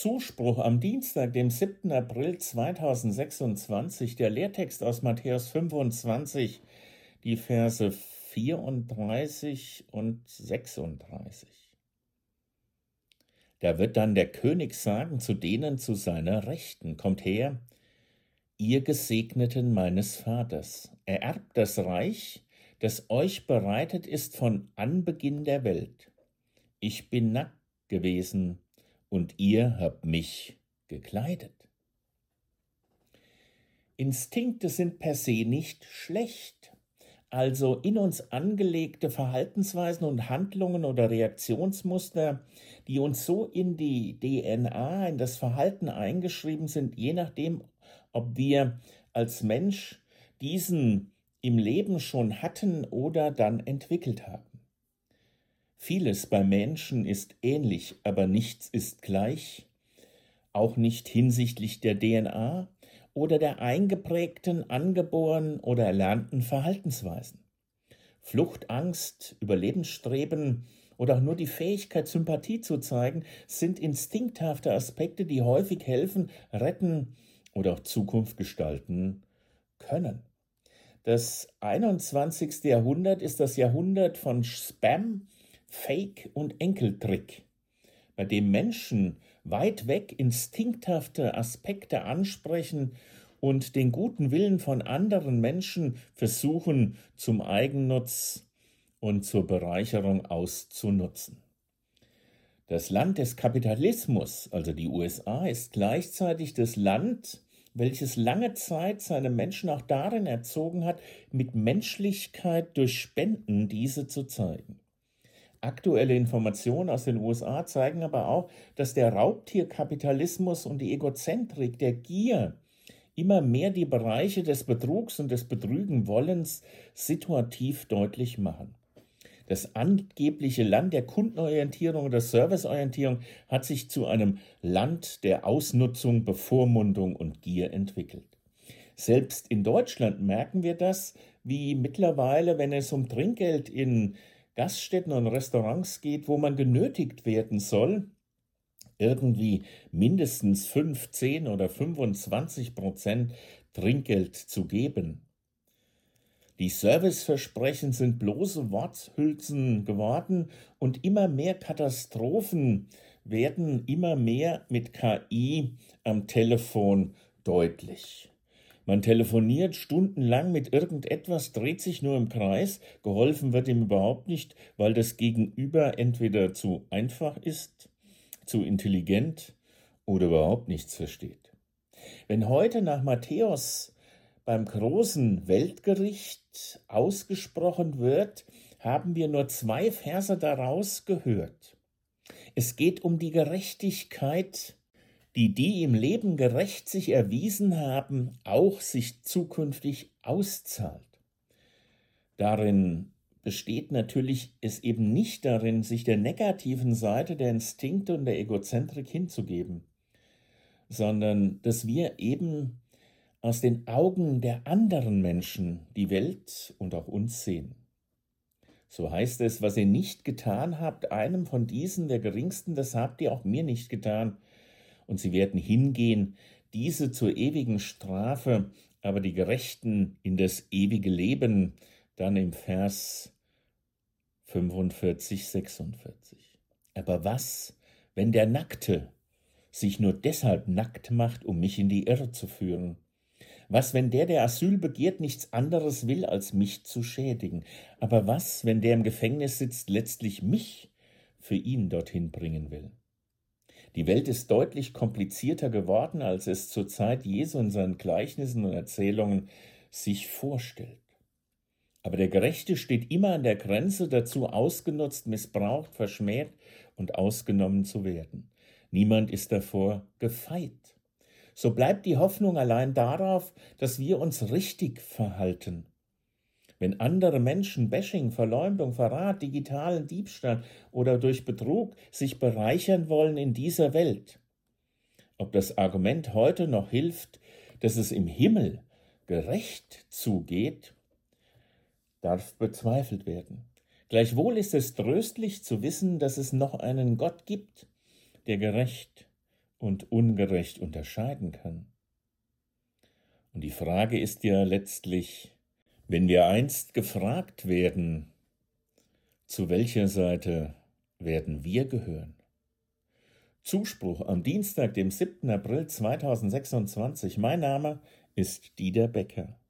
Zuspruch am Dienstag, dem 7. April 2026, der Lehrtext aus Matthäus 25, die Verse 34 und 36. Da wird dann der König sagen zu denen zu seiner Rechten: Kommt her, ihr Gesegneten meines Vaters, ererbt das Reich, das euch bereitet ist von Anbeginn der Welt. Ich bin nackt gewesen, und ihr habt mich gekleidet. Instinkte sind per se nicht schlecht, also in uns angelegte Verhaltensweisen und Handlungen oder Reaktionsmuster, die uns so in die DNA, in das Verhalten eingeschrieben sind, je nachdem, ob wir als Mensch diesen im Leben schon hatten oder dann entwickelt haben. Vieles beim Menschen ist ähnlich, aber nichts ist gleich, auch nicht hinsichtlich der DNA oder der eingeprägten, angeborenen oder erlernten Verhaltensweisen. Flucht, Angst, Überlebensstreben oder auch nur die Fähigkeit, Sympathie zu zeigen, sind instinkthafte Aspekte, die häufig helfen, retten oder auch Zukunft gestalten können. Das 21. Jahrhundert ist das Jahrhundert von Spam, Fake und Enkeltrick, bei dem Menschen weit weg instinkthafte Aspekte ansprechen und den guten Willen von anderen Menschen versuchen, zum Eigennutz und zur Bereicherung auszunutzen. Das Land des Kapitalismus, also die USA, ist gleichzeitig das Land, welches lange Zeit seine Menschen auch darin erzogen hat, mit Menschlichkeit durch Spenden diese zu zeigen. Aktuelle Informationen aus den USA zeigen aber auch, dass der Raubtierkapitalismus und die Egozentrik der Gier immer mehr die Bereiche des Betrugs und des Betrügenwollens situativ deutlich machen. Das angebliche Land der Kundenorientierung oder Serviceorientierung hat sich zu einem Land der Ausnutzung, Bevormundung und Gier entwickelt. Selbst in Deutschland merken wir das, wie mittlerweile, wenn es um Trinkgeld in Gaststätten und Restaurants geht, wo man genötigt werden soll, irgendwie mindestens 5, 10 oder 25% Trinkgeld zu geben. Die Serviceversprechen sind bloße Worthülsen geworden und immer mehr Katastrophen werden immer mehr mit KI am Telefon deutlich. Man telefoniert stundenlang mit irgendetwas, dreht sich nur im Kreis, geholfen wird ihm überhaupt nicht, weil das Gegenüber entweder zu einfach ist, zu intelligent oder überhaupt nichts versteht. Wenn heute nach Matthäus beim großen Weltgericht ausgesprochen wird, haben wir nur 2 Verse daraus gehört. Es geht um die Gerechtigkeit, die im Leben gerecht sich erwiesen haben, auch sich zukünftig auszahlt. Darin besteht natürlich es eben nicht darin, sich der negativen Seite der Instinkte und der Egozentrik hinzugeben, sondern dass wir eben aus den Augen der anderen Menschen die Welt und auch uns sehen. So heißt es: Was ihr nicht getan habt, einem von diesen, der Geringsten, das habt ihr auch mir nicht getan. Und sie werden hingehen, diese zur ewigen Strafe, aber die Gerechten in das ewige Leben, dann im Vers 45, 46. Aber was, wenn der Nackte sich nur deshalb nackt macht, um mich in die Irre zu führen? Was, wenn der Asyl begehrt, nichts anderes will, als mich zu schädigen? Aber was, wenn der im Gefängnis sitzt, letztlich mich für ihn dorthin bringen will? Die Welt ist deutlich komplizierter geworden, als es zur Zeit Jesu in seinen Gleichnissen und Erzählungen sich vorstellt. Aber der Gerechte steht immer an der Grenze dazu, ausgenutzt, missbraucht, verschmäht und ausgenommen zu werden. Niemand ist davor gefeit. So bleibt die Hoffnung allein darauf, dass wir uns richtig verhalten. Wenn andere Menschen Bashing, Verleumdung, Verrat, digitalen Diebstahl oder durch Betrug sich bereichern wollen in dieser Welt, ob das Argument heute noch hilft, dass es im Himmel gerecht zugeht, darf bezweifelt werden. Gleichwohl ist es tröstlich zu wissen, dass es noch einen Gott gibt, der gerecht und ungerecht unterscheiden kann. Und die Frage ist ja letztlich, wenn wir einst gefragt werden, zu welcher Seite werden wir gehören? Zuspruch am Dienstag, dem 7. April 2026. Mein Name ist Dieter Becker.